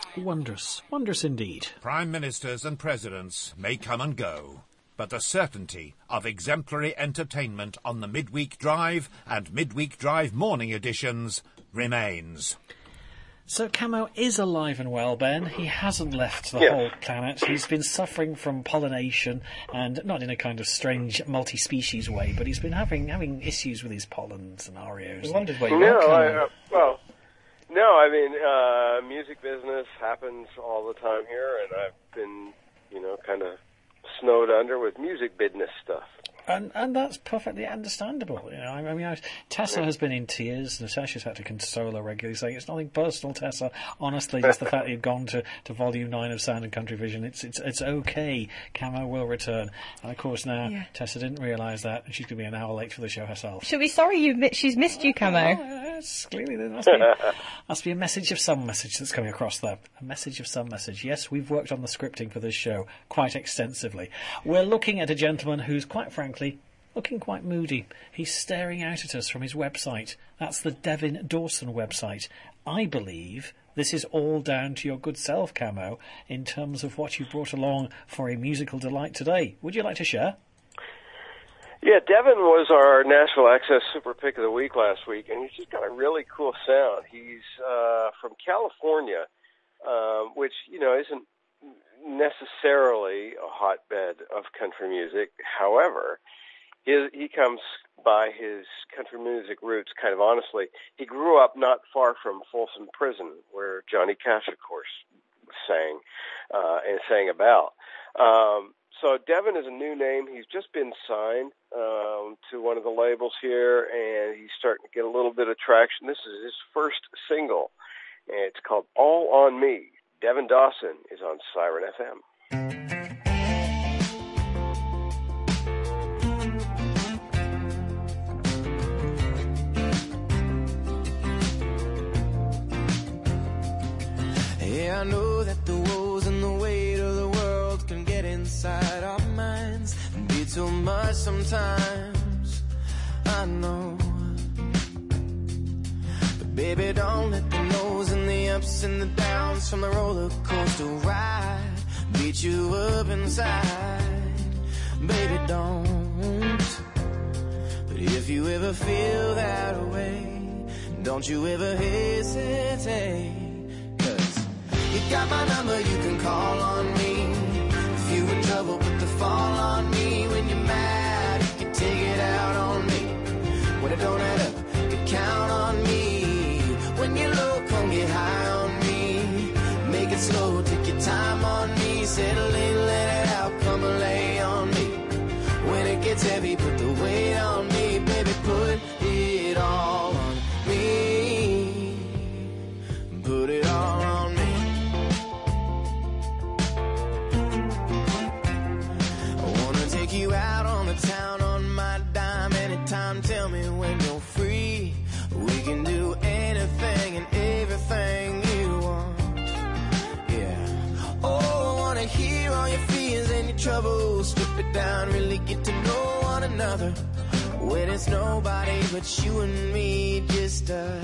Wondrous, wondrous indeed. Prime ministers and presidents may come and go, but the certainty of exemplary entertainment on the Midweek Drive and Midweek Drive morning editions remains. So Camo is alive and well, Ben. He hasn't left the whole planet. He's been suffering from pollination, and not in a kind of strange multi-species way, but he's been having issues with his pollen scenarios. I wondered where you were. Music business happens all the time here, and I've been, kind of snowed under with music business stuff. And that's perfectly understandable. Tessa has been in tears. Natasha's had to console her regularly, saying it's nothing personal, Tessa. Honestly, just the fact that you've gone to Volume 9 of Sound and Country Vision, it's okay. Camo will return. And of course now, Tessa didn't realise that, and she's going to be an hour late for the show herself. She'll be sorry she's missed you, Camo. Yes, clearly there must be a message of some message that's coming across there. A message of some message. Yes, we've worked on the scripting for this show quite extensively. We're looking at a gentleman who's, quite frankly, looking quite moody. He's staring out at us from his website. That's the Devin Dawson website. I believe this is all down to your good self, Camo, in terms of what you brought along for a musical delight today. Would you like to share? Yeah, Devin was our National Access Super Pick of the Week last week, and he's just got a really cool sound. He's from California, which, isn't necessarily a hotbed of country music. However, he comes by his country music roots kind of honestly. He grew up not far from Folsom Prison, where Johnny Cash, of course, sang and sang about. So Devin is a new name. He's just been signed to one of the labels here, and he's starting to get a little bit of traction. This is his first single, and it's called All on Me. Devin Dawson is on Siren FM. I know that the woes and the weight of the world can get inside our minds and be too much sometimes. I know, but baby, don't let the lows and the ups and the downs from the roller coaster ride beat you up inside. Baby, don't. But if you ever feel that way, don't you ever hesitate. You got my number, you can call on me. If you in trouble, put the fall on me. When you're mad, you can take it out on me. When it don't add up, you can count on me. When you're low, come get high on me. Make it slow, take your time on me. Settle in, let it out, come and lay on me. When it gets heavy, put the weight on me. Baby, put it all on me. Put it all on me. You out on the town on my dime anytime. Tell me when you're free. We can do anything and everything you want. Yeah. Oh, I wanna hear all your fears and your troubles. Strip it down, really get to know one another. When it's nobody but you and me, just us.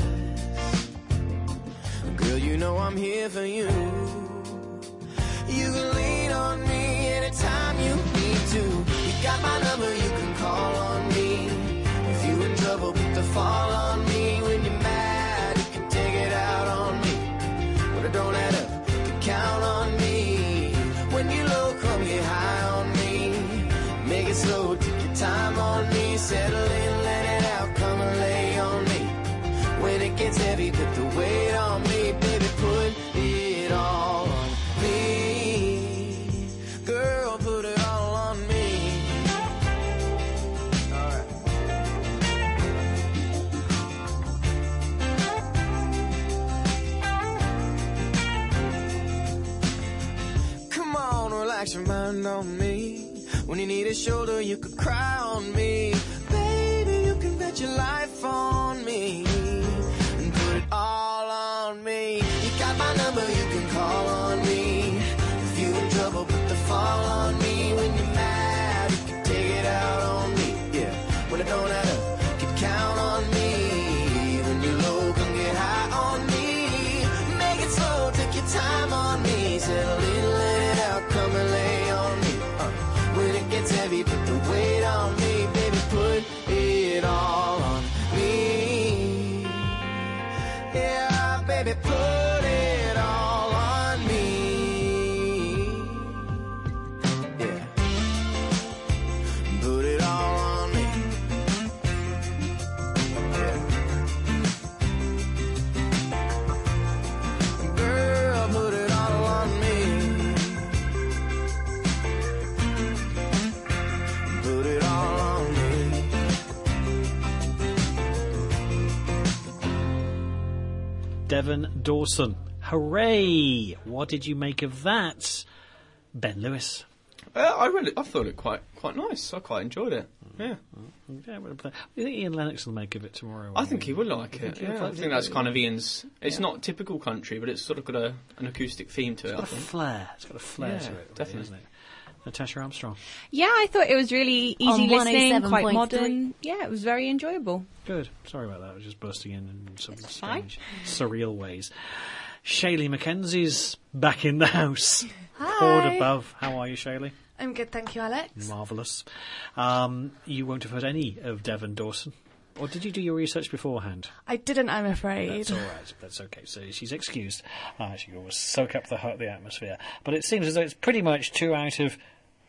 Girl, you know I'm here for you. You can lean on me anytime you need to. You got my number, you can call on me. If you in trouble, put the fall on me. When you're mad, you can take it out on me. When it don't add up, you can count on me. When you're low, come get high on me. Make it slow, take your time on me. Settle in, let it out, come and lay on me. When it gets heavy, put the weight on me. Baby, put it all on me. Girl, put it all on me. All right. Come on, relax your mind on me. When you need a shoulder, you could cry on me. Baby, you can bet your life on me. And put it all on me. You got my number, you can call on me. If you in trouble, put the fall on me. When you're mad, you can take it out on me. Yeah, when it don't add up, you can count on me. When you're low, come get high on me. Make it slow, take your time on Yeah, baby, put it all on me. Yeah, put it all on me. Yeah, girl, put it all on me. Put it all on me. Devon Dawson. Hooray! What did you make of that? Ben Lewis. I thought it quite nice. I quite enjoyed it. Yeah. Yeah, what do you think Ian Lennox will make of it tomorrow? I think he would like it. he'll Yeah, I like think it? that's kind of Ian's. It's not typical country, but it's sort of got an acoustic theme to it. It's I got a think. flair. It's got a flair Yeah, to it, really, definitely. isn't it? Natasha Armstrong. Yeah, I thought it was really easy On listening, quite 107.3. modern. Yeah, it was very enjoyable. Good. Sorry about that. I was just bursting in some It's fine. strange, surreal ways. Shaylee Mackenzie's back in the house. Poured above. How are you, Shaylee? I'm good, thank you, Alex. Marvellous. You won't have heard any of Devon Dawson. Or did you do your research beforehand? I didn't, I'm afraid. That's all right. That's okay. So she's excused. She can always soak up the atmosphere. But it seems as though it's pretty much 2 out of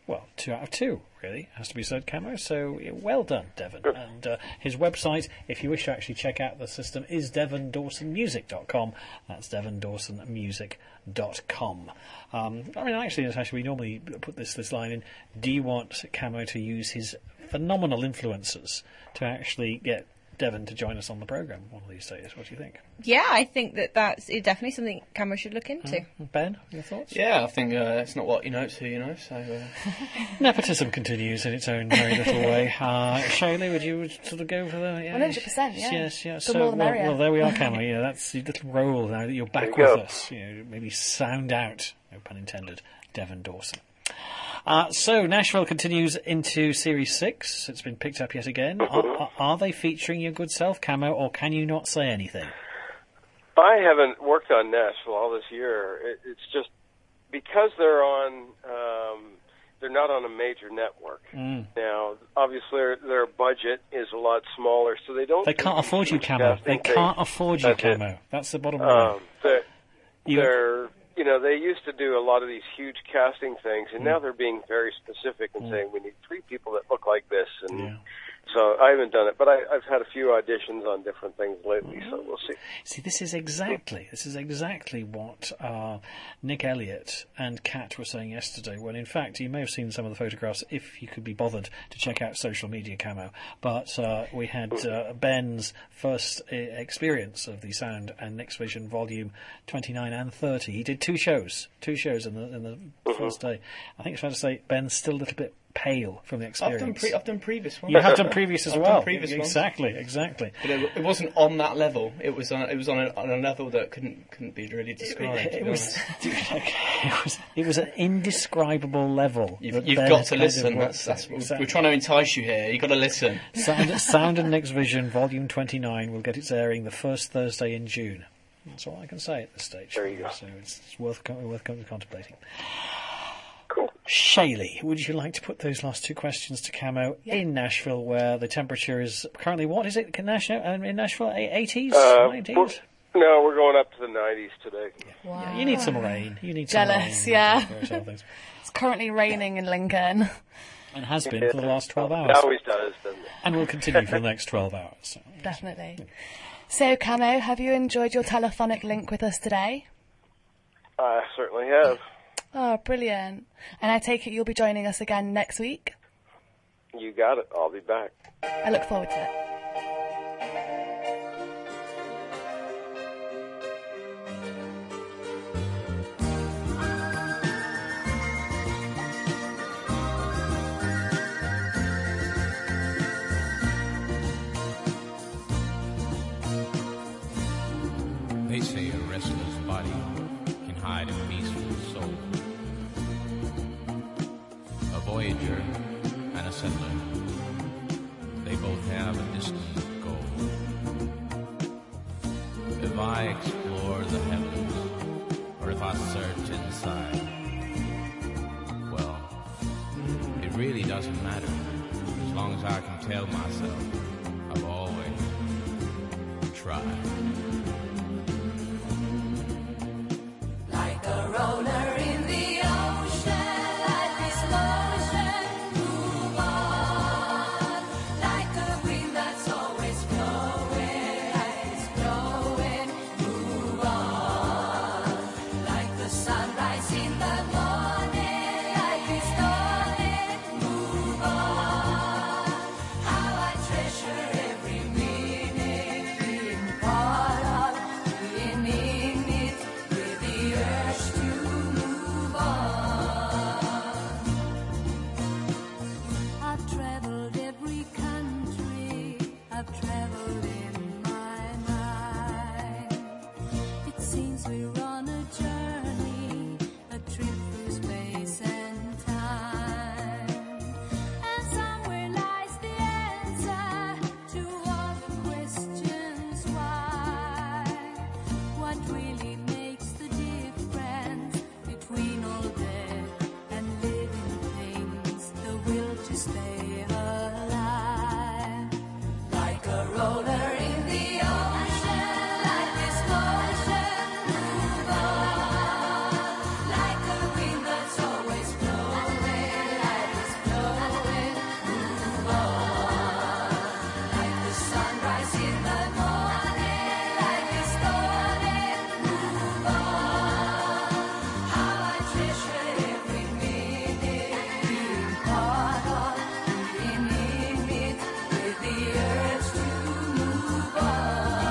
2, really, has to be said, Camo. So, well done, Devon. And his website, if you wish to actually check out the system, is devondawsonmusic.com. That's devondawsonmusic.com. Actually, Natasha, we normally put this line in. Do you want Camo to use his phenomenal influences to actually get Devon to join us on the programme one of these days? What do you think? Yeah, I think that's definitely something Cameron should look into. Ben, your thoughts? Yeah, I think it's not what you know, it's who you know. So Nepotism continues in its own very little way. Shaylee, would you sort of go for that? Yeah. 100%, yeah. Yes. The So, more the merrier. well, there we are, Cameron. That's your little role now that you're back There you with go. us. Maybe sound out, no pun intended, Devon Dawson. So Nashville continues into Series 6. It's been picked up yet again. Are they featuring your good self, Camo, or can you not say anything? I haven't worked on Nashville all this year. It's just because they're on. They're not on a major network now. Obviously, their budget is a lot smaller, so they don't. They can't afford you, Camo. They can't afford you, That's it. Camo. That's the bottom line. They're they used to do a lot of these huge casting things, and now they're being very specific and saying we need 3 people that look like this, and so I haven't done it, but I've had a few auditions on different things lately, so we'll see. See, this is exactly what Nick Elliott and Kat were saying yesterday, when in fact you may have seen some of the photographs if you could be bothered to check out social media, Camo, but we had Ben's first experience of the Sound and Nick's Vision Volume 29 and 30. He did 2 shows in the first day. I think it's fair to say Ben's still a little bit pale from the experience. I've done previous ones. You have done previous as I've well. done previous ones. Exactly. But it wasn't on that level. It was on a level that couldn't be really described. It was an indescribable level. You've got to listen. That's we're trying to entice you here. You've got to listen. Sound and Nick's Vision, Volume 29, will get its airing the first Thursday in June. That's all I can say at this stage. There you go. So it's worth contemplating. Cool. Shaylee, would you like to put those last 2 questions to Camo in Nashville, where the temperature is currently, what is it in Nashville? 80s? 90s? No, we're going up to the 90s today. Wow. Yeah, you need some rain. Jealous, rain. yeah. Various other things. It's currently raining in Lincoln. And has been for the last 12 hours. It always does, doesn't it? And will continue for the next 12 hours. So. Definitely. So, Camo, have you enjoyed your telephonic link with us today? I certainly have. Oh, brilliant. And I take it you'll be joining us again next week? You got it. I'll be back. I look forward to it. They say a restless body can hide a peaceful soul. A voyager and a settler, they both have a distant goal. If I explore the heavens, or if I search inside, well, it really doesn't matter, as long as I can tell myself I've always tried. seems we're on a journey, a trip through space and time. And somewhere lies the answer to all the questions why. What really makes the difference between all dead and living things? The will to stay alive. Like a roller in the ocean, like this motion, move on. Like a wind that's always blowing, like this blowing, move on. Like the sunrise in the morning, like this dawning, move on. How I treasure every minute, being part of, being in it, with the urge to move on.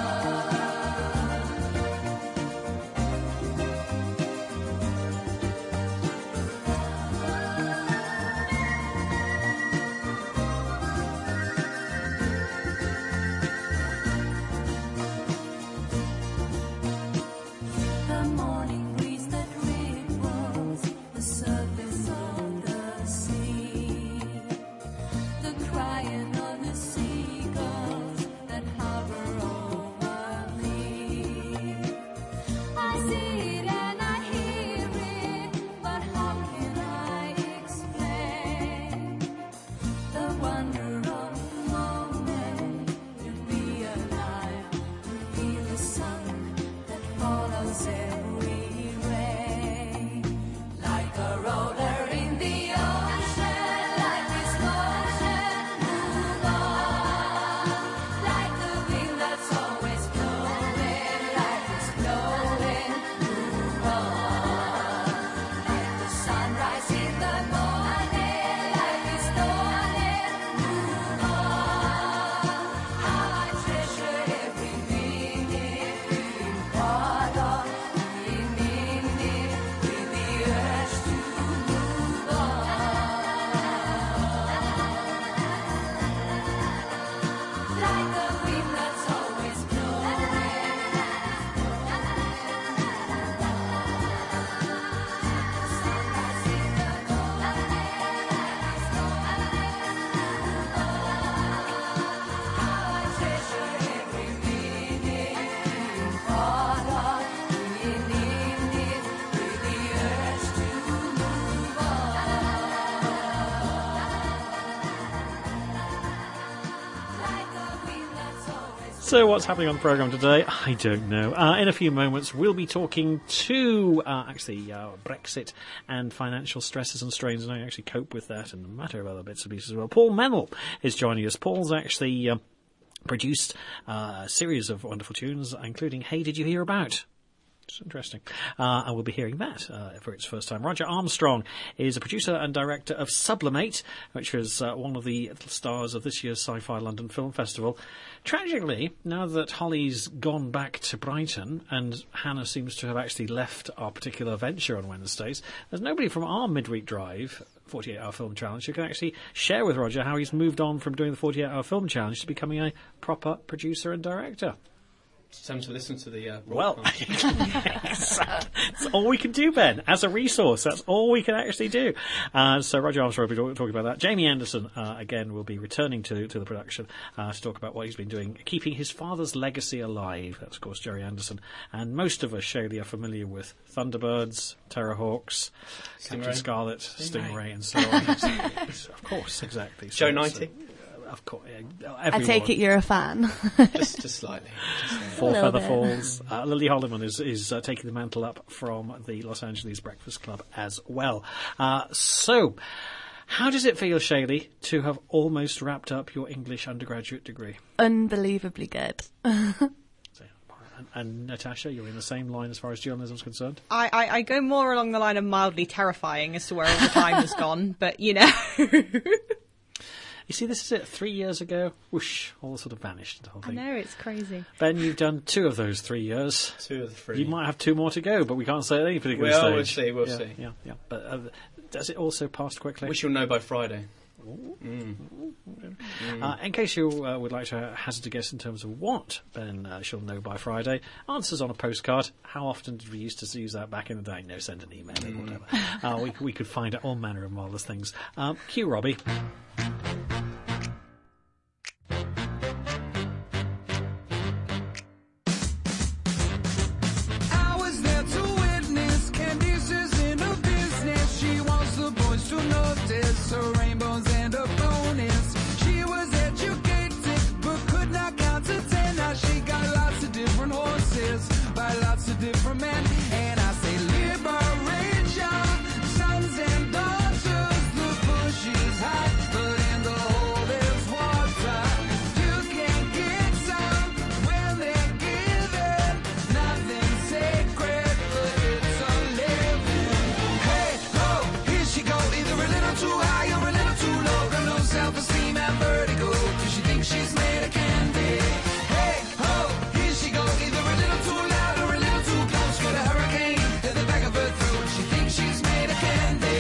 The morning breeze that ripples the surface of the sea, the crying of the seagulls that hover over me. I see it and I hear it, but how can I explain the wonder of the moment to be alive, to feel the sun that follows every ray? Like a roller in the ocean, like this motion, move on. Like the wind that's always blowing, like this blowing, move on. Like the sunrise in the morning, like this dawning, move on. How I treasure every minute, being part of, being in it, with the urge to move on. Like the wind that's always blowing, sunrise in the morning, like this dawning, move on. How I treasure every minute, being part of, being in it, with the urge to move on. Like the wind that's always So what's happening on the programme today? I don't know. In a few moments, we'll be talking to Brexit and financial stresses and strains, and how you actually cope with that, and a matter of other bits and pieces as well. Paul Mennell is joining us. Paul's actually produced a series of wonderful tunes, including Hey Did You Hear About? It's interesting. And we'll be hearing that for its first time. Roger Armstrong is a producer and director of Sublimate, which was one of the stars of this year's Sci-Fi London Film Festival. Tragically, now that Holly's gone back to Brighton and Hannah seems to have actually left our particular venture on Wednesdays, there's nobody from our midweek drive 48-hour film challenge who can actually share with Roger how he's moved on from doing the 48-hour film challenge to becoming a proper producer and director. Time to listen to the Well, broadcast. that's all we can do, Ben. As a resource, that's all we can actually do. So Roger Armstrong will be talking about that. Jamie Anderson, again, will be returning to the production to talk about what he's been doing, keeping his father's legacy alive. That's, of course, Jerry Anderson. And most of us, Shaylee, are familiar with Thunderbirds, Terrorhawks, Captain Scarlet, Stingray, and so on. Of course, exactly. Joe 90. Of course, I take it you're a fan. just slightly. Four little Feather bit. Falls. Lily Holloman is taking the mantle up from the Los Angeles Breakfast Club as well. So, how does it feel, Shaylee, to have almost wrapped up your English undergraduate degree? Unbelievably good. And Natasha, you're in the same line as far as journalism's concerned? I go more along the line of mildly terrifying as to where all the time has gone, but you know. You see, this is it. 3 years ago, whoosh, all sort of vanished. The whole I thing. know, it's crazy. Ben, you've done 2 of those 3 years. 2 of the 3. You might have 2 more to go, but we can't say at any particular stage. We'll see. Yeah. But does it also pass quickly? We shall know by Friday. In case you would like to hazard a guess in terms of what Ben shall know by Friday, answers on a postcard. How often did we used to use that back in the day? No, send an email or whatever. We could find out all manner of marvellous things. Cue Robbie. Different men, and I say liberate your sons and daughters. The bush is high, but in the hole there's water. You can get some when they're given. Nothing sacred, but it's a living. Hey, ho, here she go, either a little too high or a little too low. Got no self-esteem and vertigo, 'cause she thinks she's made of candy. Hey, ho, here she go, either a little too loud or a little too close for the hurricane at the back of her throat. She thinks she's made of candy.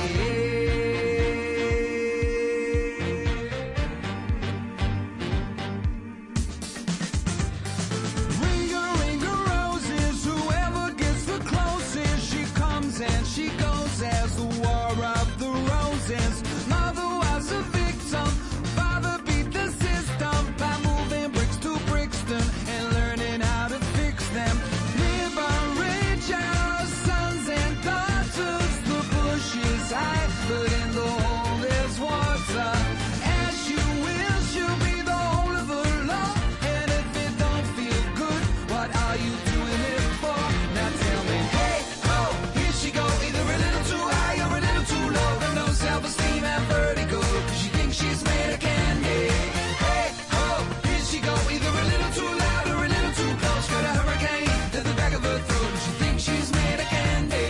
Ring her roses, whoever gets the closest. She comes and she goes as the war of the roses. Mother was a victim, father beat the system by moving bricks to Brixton and learning how to fix them. Liberate your sons and daughters. The bush is high, but in the hole there's water. As you wish, you'll be the whole of the law. And if it don't feel good, what are you doing it for? Now tell me, hey, ho, here she go, either a little too high or a little too low. Got no self-esteem and vertigo, 'cause she thinks she's made of candy. Hey, ho, here she go, either a little too loud or a little too close. Got a hurricane to the back of her throat. She thinks she's made of candy.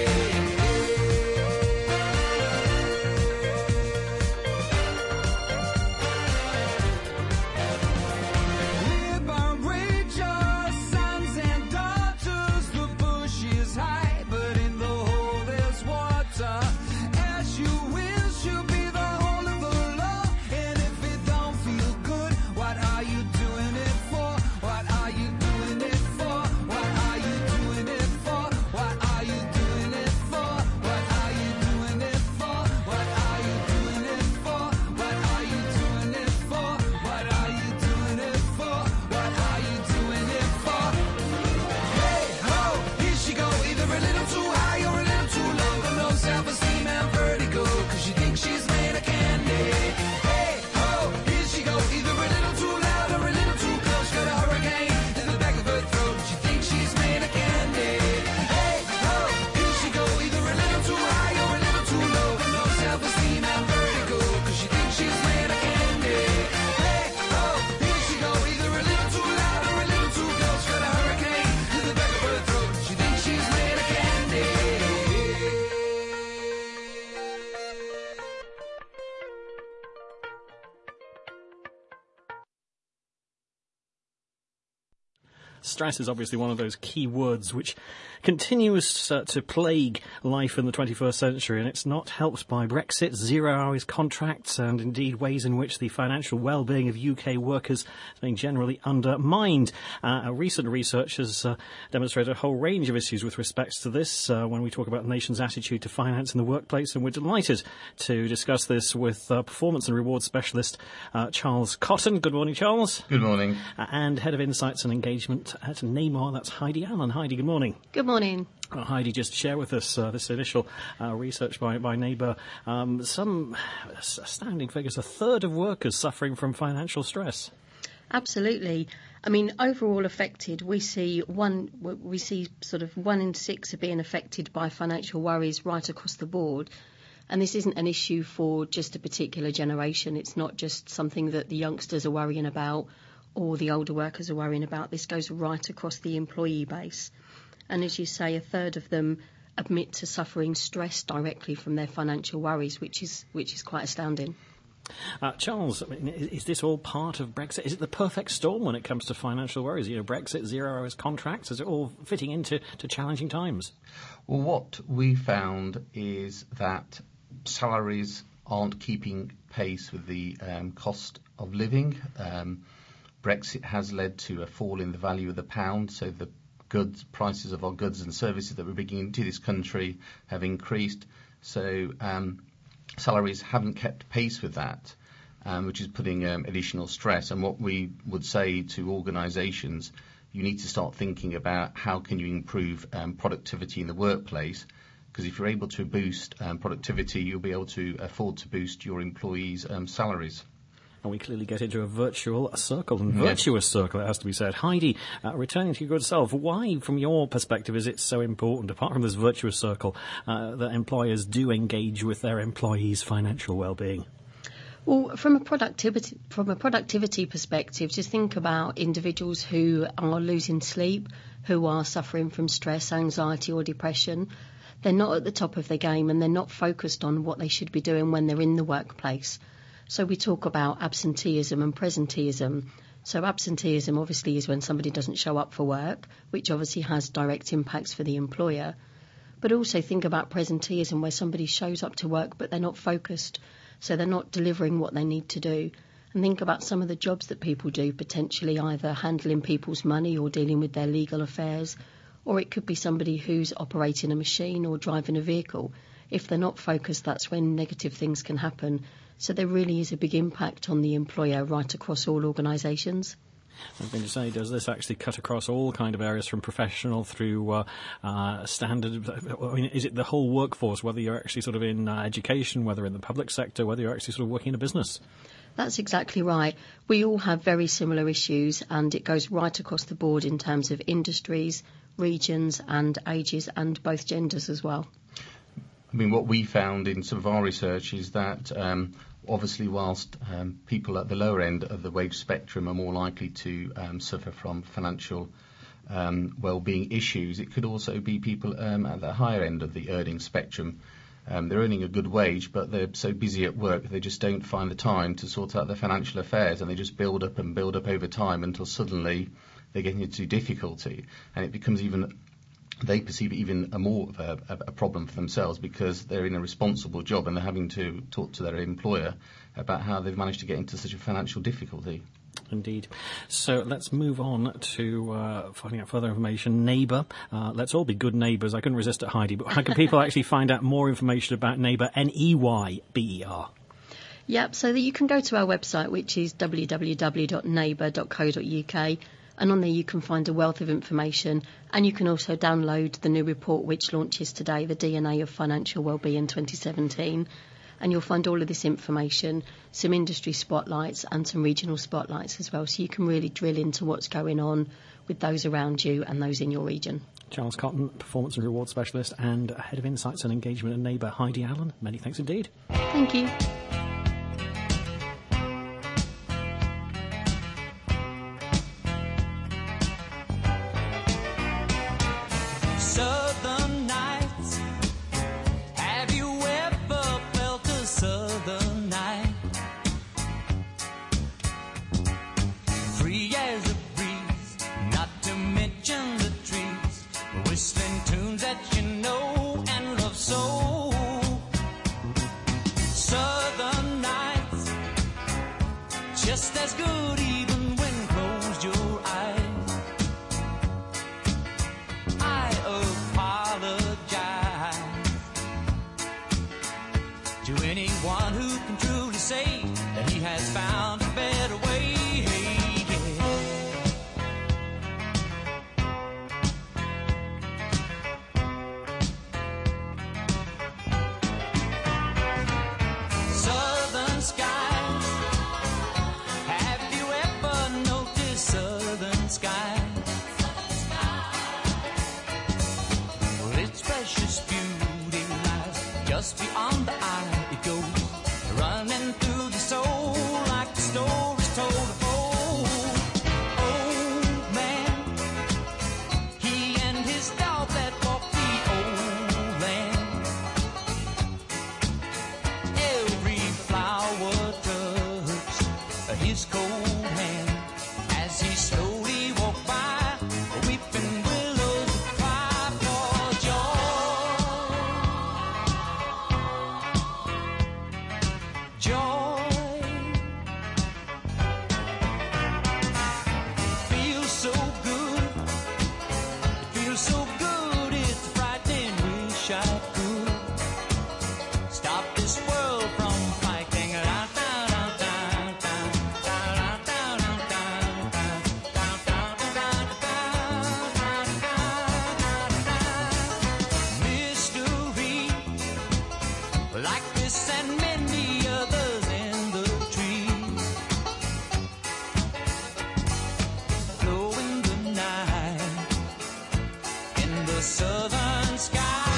Liberate your sons and daughters. The bush is high, but in the hole there's water. As you wish, you'll be the whole of the law. And if it don't feel good, what are you doing it for? What are you doing it for? What are you doing it for? What are you doing it for? What are you doing it for? What are you doing it for? What are you doing it for? What are you doing it for? What are you doing it for? Hey, ho, here she go, either a little too high or a little too low. Got no self-esteem and vertigo, 'cause she thinks she's made of candy. Hey, ho, here she go, either a little too loud or a little too close. Got a hurricane in the back of her throat. She thinks she's made of candy. Hey, ho, here she go, either a little too high or a little too low. Got no self-esteem and vertigo, 'cause she thinks she's made of candy. Hey, ho, here she go, either a little too loud or a little too close. Got a hurricane in the back of her throat. She thinks she's made of candy. Stress is obviously one of those key words which continues to plague life in the 21st century, and it's not helped by Brexit, zero-hours contracts, and indeed ways in which the financial well-being of UK workers is being generally undermined. Recent research has demonstrated a whole range of issues with respect to this when we talk about the nation's attitude to finance in the workplace, and we're delighted to discuss this with performance and reward specialist Charles Cotton. Good morning, Charles. Good morning. And Head of Insights and Engagement at Neymar, that's Heidi Allen. Heidi, good morning. Good morning. Heidi, just share with us this initial research by Neymar. Some astounding figures. A third of workers suffering from financial stress. Absolutely. I mean, overall affected, we see sort of 1 in 6 are being affected by financial worries right across the board. And this isn't an issue for just a particular generation. It's not just something that the youngsters are worrying about or the older workers are worrying about. This goes right across the employee base. And as you say, a third of them admit to suffering stress directly from their financial worries, which is quite astounding. Charles, I mean, is this all part of Brexit? Is it the perfect storm when it comes to financial worries? You know, Brexit, zero-hours contracts, is it all fitting into challenging times? Well, what we found is that salaries aren't keeping pace with the cost of living. Brexit has led to a fall in the value of the pound, so the prices of our goods and services that we're bringing into this country have increased. So salaries haven't kept pace with that, which is putting additional stress. And what we would say to organisations, you need to start thinking about how can you improve productivity in the workplace, because if you're able to boost productivity, you'll be able to afford to boost your employees' salaries. And we clearly get into a virtuous circle, it has to be said. Heidi, returning to your good self, why, from your perspective, is it so important, apart from this virtuous circle, that employers do engage with their employees' financial well-being? Well, from a productivity perspective, just think about individuals who are losing sleep, who are suffering from stress, anxiety or depression. They're not at the top of their game and they're not focused on what they should be doing when they're in the workplace. So we talk about absenteeism and presenteeism. So absenteeism obviously is when somebody doesn't show up for work, which obviously has direct impacts for the employer. But also think about presenteeism, where somebody shows up to work but they're not focused, so they're not delivering what they need to do. And think about some of the jobs that people do, potentially either handling people's money or dealing with their legal affairs, or it could be somebody who's operating a machine or driving a vehicle. If they're not focused, that's when negative things can happen. So there really is a big impact on the employer right across all organisations. I was going to say, does this actually cut across all kind of areas, from professional through standard? I mean, is it the whole workforce, whether you're actually sort of in education, whether in the public sector, whether you're actually sort of working in a business? That's exactly right. We all have very similar issues, and it goes right across the board in terms of industries, regions and ages, and both genders as well. I mean, what we found in some of our research is that obviously whilst people at the lower end of the wage spectrum are more likely to suffer from financial well-being issues, it could also be people at the higher end of the earning spectrum. They're earning a good wage, but they're so busy at work they just don't find the time to sort out their financial affairs, and they just build up over time until suddenly they get into difficulty, and it becomes they perceive it even more of a problem for themselves, because they're in a responsible job and they're having to talk to their employer about how they've managed to get into such a financial difficulty. Indeed. So let's move on to finding out further information. Neighbour. Let's all be good neighbours. I couldn't resist it, Heidi, but how can people actually find out more information about Neighbour, Neyber? Yep, so that you can go to our website, which is www.neighbour.co.uk, and on there you can find a wealth of information, and you can also download the new report which launches today, the DNA of Financial Wellbeing 2017, and you'll find all of this information, some industry spotlights and some regional spotlights as well, so you can really drill into what's going on with those around you and those in your region. Charles Cotton, Performance and Reward Specialist and Head of Insights and Engagement at Neighbour. Heidi Allen, many thanks indeed. Thank you. Southern nights. Have you ever felt a southern night? Free as a breeze, not to mention the trees, whistling tunes that you know and love so. Southern nights, just as good even when closed your eyes. To anyone who can truly say that he has found a better way. Southern skies, have you ever noticed southern skies? Well, its precious beauty lies just beyond the eye. It goes running through the soul like the stories told of old. Old man, he and his dog that walked the old land. Every flower touched his cold hand as he slowly walked by, weeping willows cry for joy. I could stop this world from fighting. Mystery like this and many others in the trees, glow in the night in the southern sky.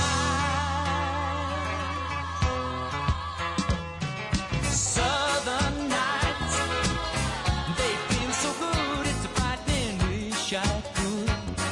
Southern nights, they feel so good, it's a frightening. Wish I could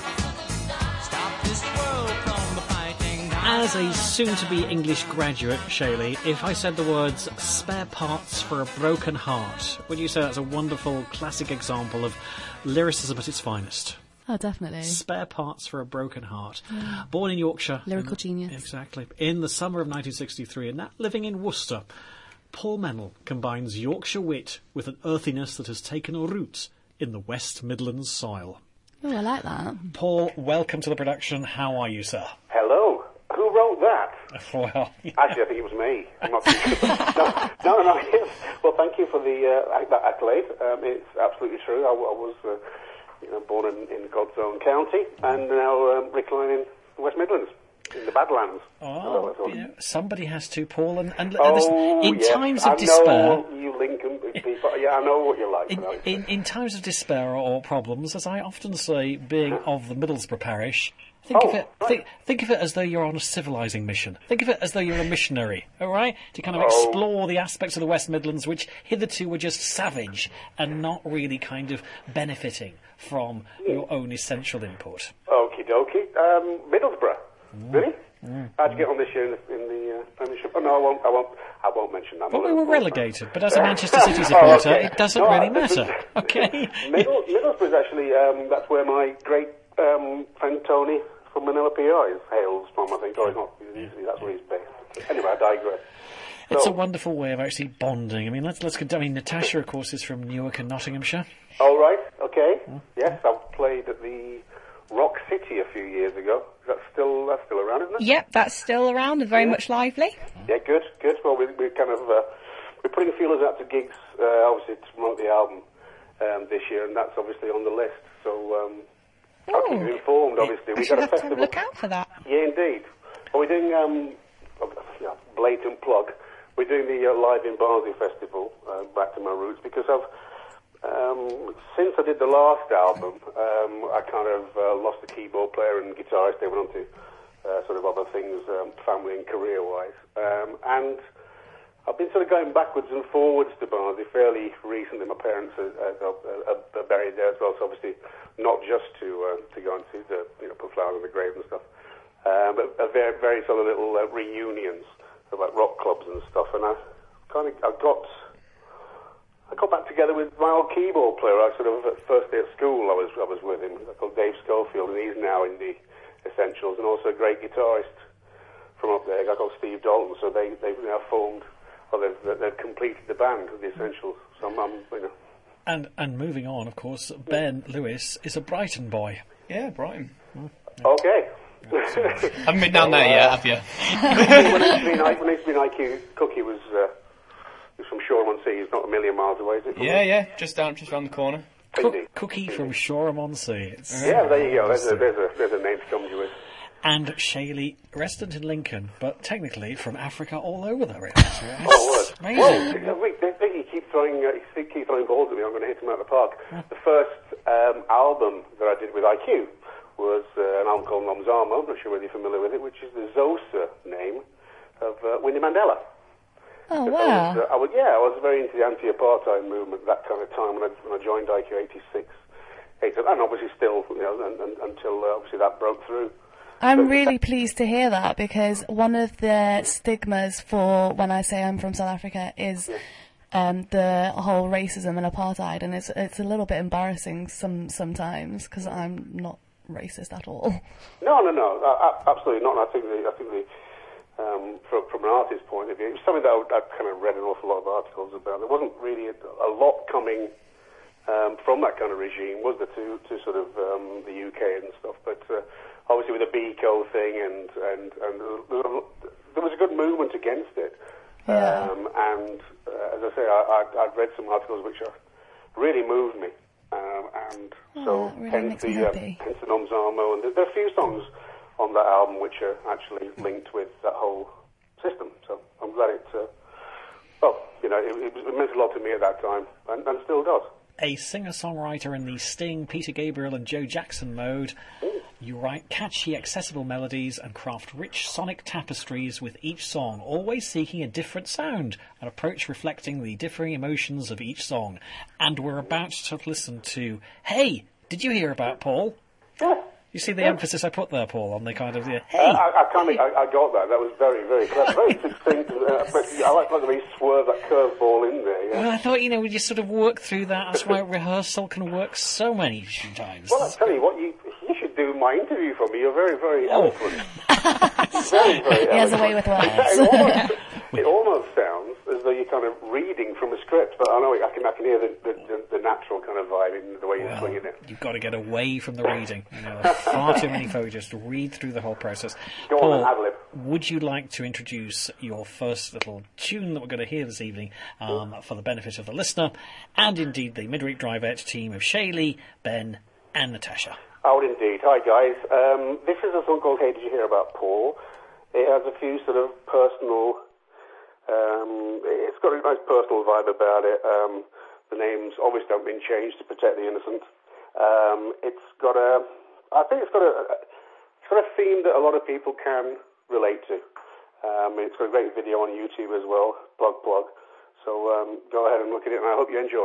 stop this world from the fighting. As a soon-to-be English graduate, Shaylee, if I said the words spare parts for a broken heart, would you say that's a wonderful classic example of lyricism at its finest? Oh, definitely. Spare parts for a broken heart. Born in Yorkshire. Lyrical genius. Exactly. In the summer of 1963, and now living in Worcester, Paul Mennell combines Yorkshire wit with an earthiness that has taken root in the West Midlands soil. Oh, I like that. Paul, welcome to the production. How are you, sir? Hello. Who wrote that? Well, Actually, I think it was me. I'm not too sure. No. Yes. Well, thank you for that accolade. It's absolutely true. I was born in God's own county, and now reclining in the West Midlands, in the Badlands. Oh, somebody has to, Paul. And yes. times of I despair... know you Lincoln people. Yeah, I know what you're like. In times of despair or problems, as I often say, being of the Middlesbrough parish... Think of it as though you're on a civilising mission. Think of it as though you're a missionary, all right? To kind of explore the aspects of the West Midlands which hitherto were just savage and not really kind of benefiting from your own essential input. Okie dokie. Middlesbrough. Really? How'd you get on this year in the Premiership? Oh no, I won't mention that. Well, we were relegated, but as a Manchester City supporter, it doesn't really matter. Okay. Middlesbrough is actually that's where my great friend Tony from Manila PI hails from, I think. Or not usually, that's where he's based. Anyway, I digress. It's a wonderful way of actually bonding. I mean, let's go. I mean, Natasha, of course, is from Newark and Nottinghamshire. All right. Okay. Yes, I've played at the Rock City a few years ago. That's still around, isn't it? Yep, that's still around and very much lively. Yeah, good. Well, we're kind of we're putting feelers out to gigs, obviously to promote the album this year, and that's obviously on the list. So I'll keep you informed. Obviously, we got a festival. Look out for that. Yeah, indeed. Well, we're doing blatant plug. We're doing the Live in Barnsley Festival. Back to my roots, because I've. Since I did the last album, I kind of lost the keyboard player and guitarist. They went on to sort of other things, family and career-wise. And I've been sort of going backwards and forwards to Barnsley fairly recently. My parents are buried there as well, so obviously not just to go and see put flowers on the grave and stuff, but very, very sort of little reunions of like rock clubs and stuff. And I got back together with my old keyboard player. I sort of, first day at school, I was with him. Called Dave Schofield, and he's now in the Essentials, and also a great guitarist from up there, a guy called Steve Dalton. So they've now formed, they've completed the band with the Essentials. So And moving on, of course, Ben Lewis is a Brighton boy. Yeah, Brighton. Okay. Haven't been down there yet, have you? When it used to be an IQ, Cookie was from Shoreham-on-Sea. He's not a million miles away, is it? Yeah, just around the corner. Cookie from Shoreham-on-Sea. Yeah, there you go. There's a name to come to with. And Shaylee, resident in Lincoln, but technically from Africa all over the area. Oh, amazing. Well, you keep throwing balls at me. I'm going to hit him out of the park. The first album that I did with IQ was an album called Nomzamo. I'm not sure whether you're familiar with it, which is the Xhosa name of Winnie Mandela. Oh, wow. I was very into the anti-apartheid movement at that kind of time when I joined IQ 86. And obviously still, until obviously that broke through. I'm really pleased to hear that, because one of the stigmas for when I say I'm from South Africa is the whole racism and apartheid, and it's a little bit embarrassing sometimes, because I'm not racist at all. No, absolutely not. I think from an artist's point of view, it was something that I'd kind of read an awful lot of articles about. There wasn't really a lot coming from that kind of regime, was there, to sort of the UK and stuff. But obviously with the Biko thing, and there was a good movement against it. Yeah. And as I say, I'd read some articles which really moved me, and so that really hence makes me happy. hence the Nom Zamo, and there are a few songs on that album which are actually linked with that whole system. So I'm glad it. It meant a lot to me at that time, and still does. A singer-songwriter in the Sting, Peter Gabriel and Joe Jackson mode, you write catchy, accessible melodies and craft rich sonic tapestries with each song, always seeking a different sound, an approach reflecting the differing emotions of each song. And we're about to listen to Hey, did you hear about Paul? Yeah. You see the emphasis I put there, Paul, on the kind of, hey. I got that. That was very, very clever. Very succinct. But I like the way you swerve that curveball in there. Yeah? Well, I thought, we just sort of work through that. That's why rehearsal can work so many times. Well, I'll tell you what, you should do my interview for me. You're very, very eloquent. Very, very eloquent. He has a way with words. It almost sounds as though you're kind of reading from a script, but I know I can hear the natural kind of vibe in the way you're swinging it. You've got to get away from the reading. Far too many folks just read through the whole process. Go Paul, on and ad-lib. would you like to introduce your first little tune that we're going to hear this evening for the benefit of the listener, and indeed the Midweek Drivette team of Shaylee, Ben and Natasha? I would indeed. Hi, guys. This is a song called Hey, Did You Hear About Paul? It has a few sort of personal... it's got a nice personal vibe about it. The names obviously haven't been changed to protect the innocent. It's got a theme that a lot of people can relate to. It's got a great video on YouTube as well, plug. So go ahead and look at it, and I hope you enjoy.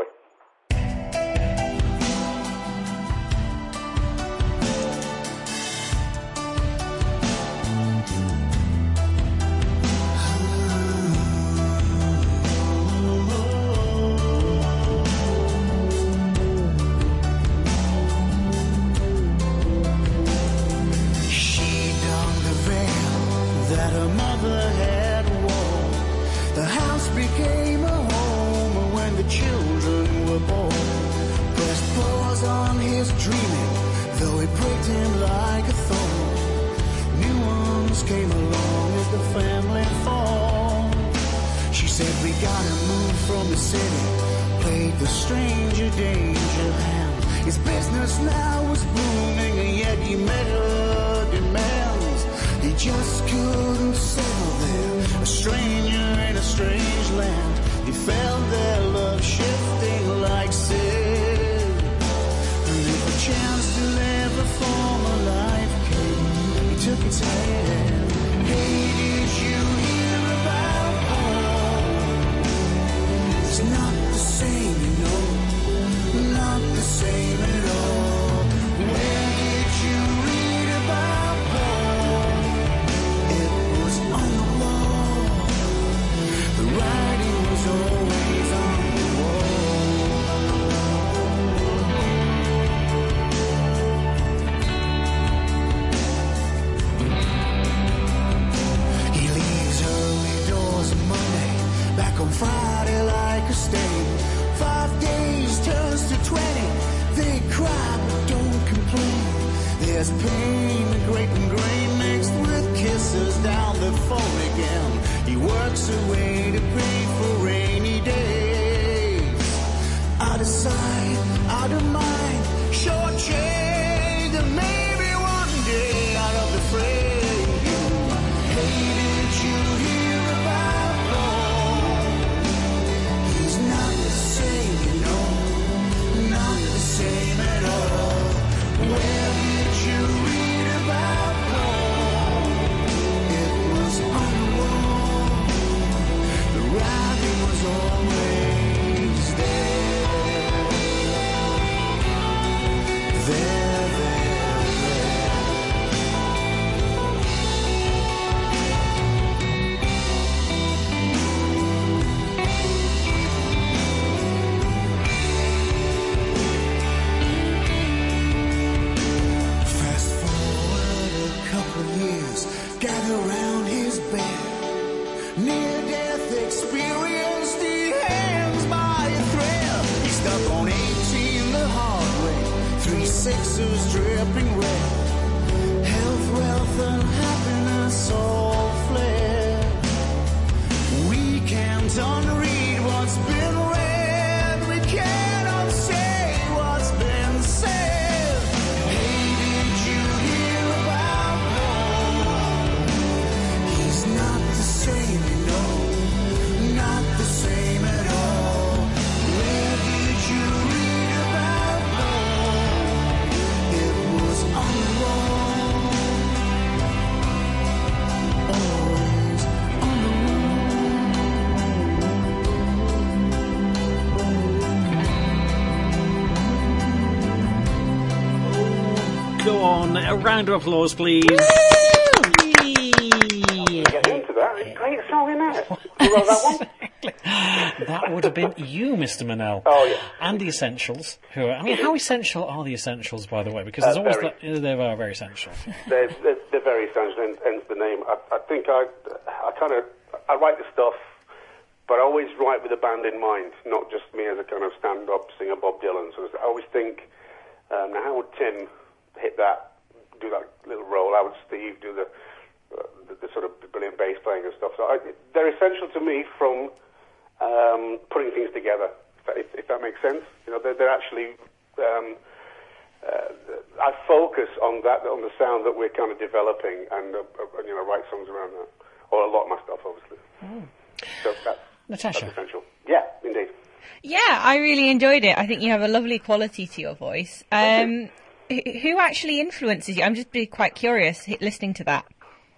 Sixers dripping red, held on. A round of applause, please. Get into that. It's a great song, isn't it? You wrote that one? That would have been you, Mr. Manel. Oh, yeah. And the Essentials. How essential are the Essentials, by the way? Because there's always they are very essential. They're very essential, hence the name. I think I write the stuff, but I always write with the band in mind, not just me as a kind of stand-up singer, Bob Dylan. So I always think, now how would Tim do that little role? How would Steve do the sort of brilliant bass playing and stuff? So they're essential to me from putting things together, if that makes sense. You know, they're actually. I focus on the sound that we're kind of developing, and write songs around that, or a lot of my stuff, obviously. So Natasha. That's essential. Yeah, indeed. Yeah, I really enjoyed it. I think you have a lovely quality to your voice. Who actually influences you? I'm just quite curious listening to that.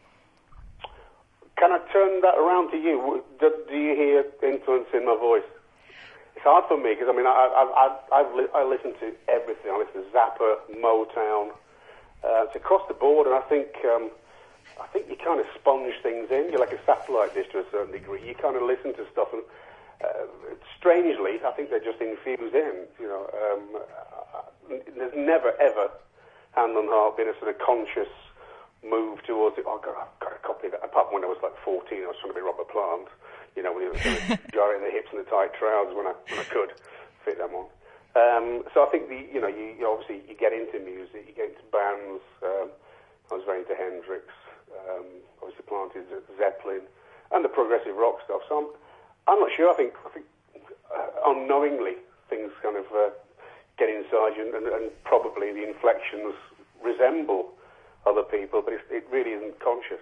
Can I turn that around to you? Do you hear influence in my voice? It's hard for me because I listen to everything. I listen to Zappa, Motown. It's across the board, and I think you kind of sponge things in. You're like a satellite dish to a certain degree. You kind of listen to stuff, and strangely, I think they just infuse in. There's never ever, hand on heart, been a sort of conscious move towards it. I've got to copy that. Apart from when I was like 14, I was trying to be Robert Plant. When he was gyrating the hips and the tight trousers when I could fit them on. So I think you obviously you get into music, you get into bands. I was very into Hendrix, obviously planted Zeppelin, and the progressive rock stuff. So I'm not sure. I think unknowingly things kind of get inside you, and probably the inflections resemble other people, but it really isn't conscious.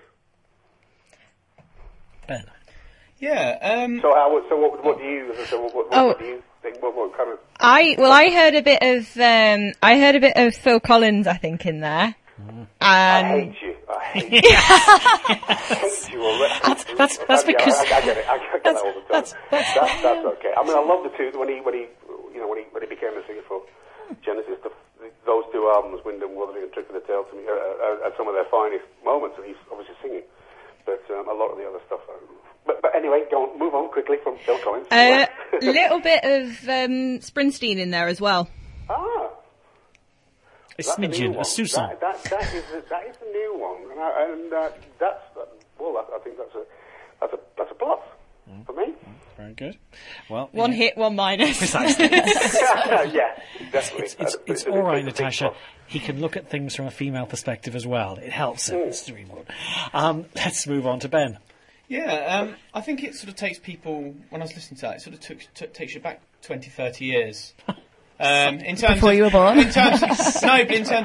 Ben. Yeah. So what do you think? What kind of? I heard a bit of Phil Collins, I think, in there. I hate you. I hate you already. That's because I get it. I get that all the time. That's okay. I mean, I love the two when he became a singer for Genesis. Those two albums, Wind and Wuthering and Trick of the Tail, to me are some of their finest moments, and he's obviously singing. But a lot of the other stuff. But anyway, move on quickly from Phil Collins. A little bit of Springsteen in there as well. Ah. A smidgen, a Susan. That is a new one, and I think that's a plus for me. Very good. Well, one hit, one minus. Precisely. Yeah, definitely. It's all right, Natasha. He can look at things from a female perspective as well. It helps him. Let's move on to Ben. Yeah, I think it sort of takes people, when I was listening to that, it sort of takes you back 20, 30 years. In terms Before you were born? Not at all.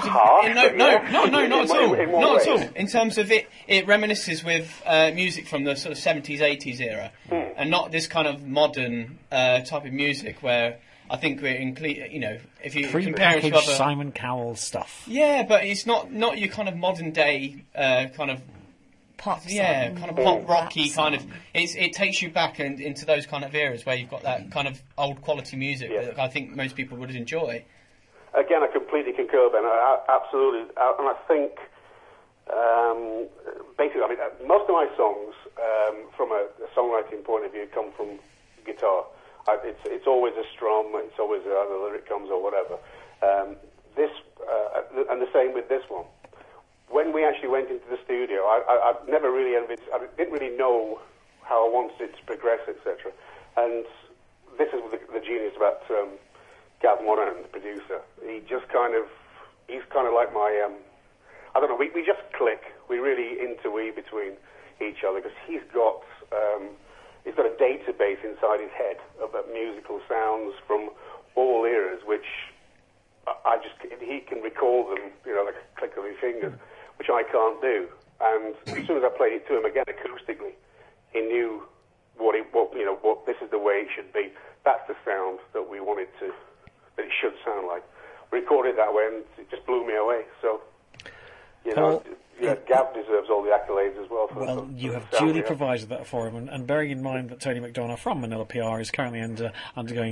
Not at all. In terms of it reminisces with music from the sort of 70s, 80s era, and not this kind of modern type of music where I think we're if you compare it to other Simon Cowell stuff. Yeah, but it's not your kind of modern day kind of pop. Yeah, kind of pop rocky kind of. It takes you back into those kind of eras where you've got that kind of old quality music that I think most people would enjoy. Again, I completely concur, Ben. Absolutely, and I think basically, most of my songs, from a songwriting point of view, come from guitar. It's always a strum. It's always the lyric comes or whatever. And the same with this one. When we actually went into the studio, I never really I didn't really know how I wanted it to progress, etc. And this is the genius about Gav Moran, the producer. He's kind of like my I don't know. We just click. We really interweave between each other because he's got a database inside his head of musical sounds from all eras, which he can recall them, like a click of his fingers, which I can't do. And as soon as I played it to him again acoustically, he knew what this is the way it should be. That's the sound that we wanted that it should sound like. Recorded that way, and it just blew me away. So, Paul, Gav deserves all the accolades as well. You have duly provided that for him, and bearing in mind that Tony McDonough from Manila PR is currently undergoing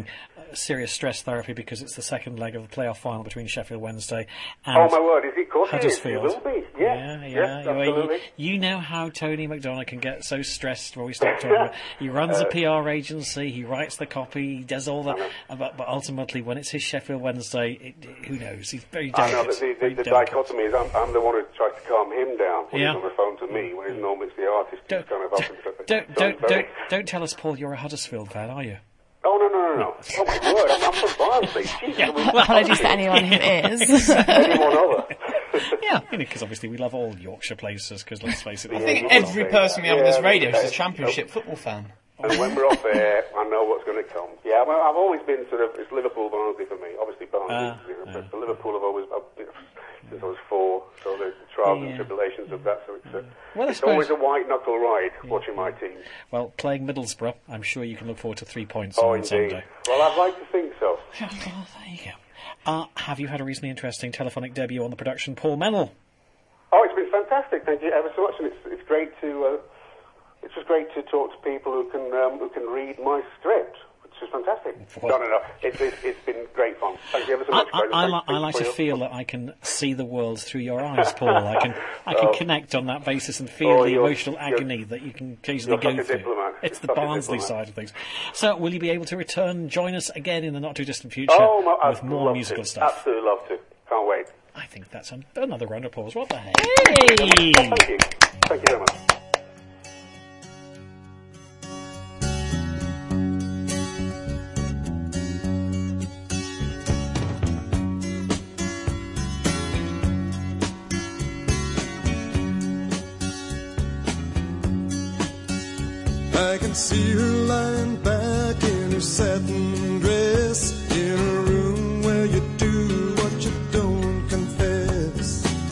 serious stress therapy because it's the second leg of the playoff final between Sheffield Wednesday and Oh, my word, is it? Of course Huddersfield. It will be. Yeah, yeah. absolutely. You know how Tony McDonough can get so stressed when we start talking about. He runs a PR agency, he writes the copy, he does all that, but ultimately, when it's his Sheffield Wednesday, who knows? He's very delicate. I know, but the dichotomy is I'm the one who tries to calm him down when he's on the phone to me, when it's normally it's the artist who's kind of up and Don't tell us, Paul, you're a Huddersfield fan, are you? Oh, no. Oh, my word, I'm from Barnsley. Jesus, apologies to anyone who is. Anyone other. Yeah, because obviously we love all Yorkshire places, because let's face it... I think every person we have on this radio is a Championship football fan. And when we're off air, I know what's going to come. Yeah, well, I've always been it's Liverpool, Barnsley for me. Obviously Barnsley, but for Liverpool I've always, since I was 4, so the trials and tribulations of that, so it's always a white-knuckle ride watching my team. Well, playing Middlesbrough, I'm sure you can look forward to 3 points on Sunday. Indeed. Well, I'd like to think so. Well, there you go. Have you had a recently interesting telephonic debut on the production, Paul Mennell? Oh, it's been fantastic. Thank you ever so much, and it's great to it's just great to talk to people who can read my script, which is fantastic. No. It's been great fun. Thank you ever so much. I like to feel that I can see the world through your eyes, Paul. I can connect on that basis and feel the emotional agony that you can occasionally go through. Diplomat. It's the Barnsley side of things. So, will you be able to join us again in the not too distant future with more musical stuff? Absolutely love to. Can't wait. I think that's another round of applause. What the heck? Hey! Thank you. Thank you very much. I can see her lying back in her satin dress,